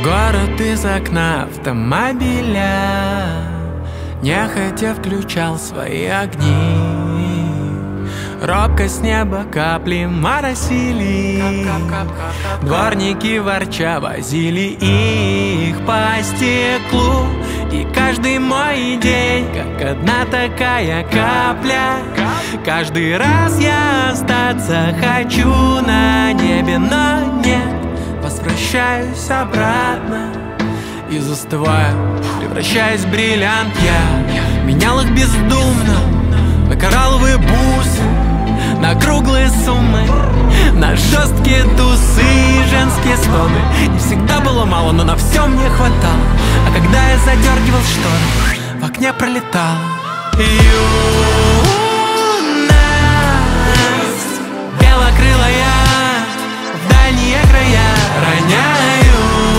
Город из окна автомобиля нехотя включал свои огни. Робко с неба капли моросили, дворники ворча возили их по стеклу. И каждый мой день, как одна такая капля, каждый раз я остаться хочу на небе, но нет, возвращаюсь обратно и застываю, превращаясь в бриллиант. Я менял их бездумно на коралловые бусы, на круглые суммы, на жесткие тусы, женские стоны. Не всегда было мало, но на все мне хватало. А когда я задергивал шторы, в окне пролетала юность, белокрылая, в дальние края роняю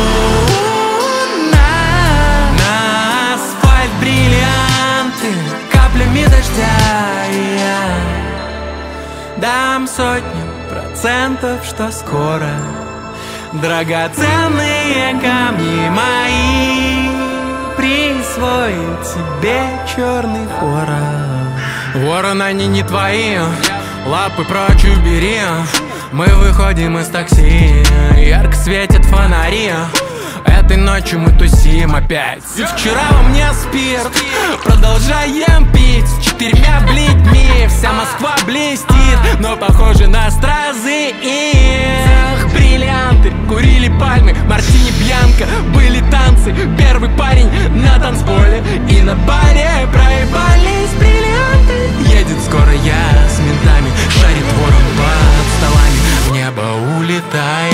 на асфальт бриллианты каплями дождя. И я дам 100%, что скоро драгоценные камни мои присвоит себе черный ворон. Ворон, они не твои, лапы прочь убери. Мы выходим из такси, ярко светят фонари. Этой ночью мы тусим опять. И вчера во мне спирт, продолжаем пить с 4 бледьми. Вся Москва блестит, но похоже на стразы. Их бриллианты, курили пальмы, мартини бьянка. Были танцы, первый парень на танцполе и на баре проебались бриллианты. Едет скоро я с ментами, шарит ворон под столами, в небо улетая.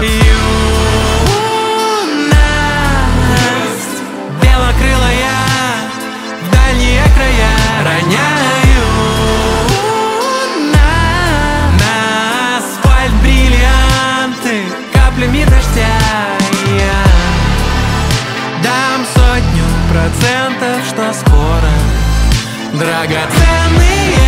Белокрылая, в дальние края роняю на асфальт бриллианты каплями дождя. Я дам 100%, что скоро драгоценные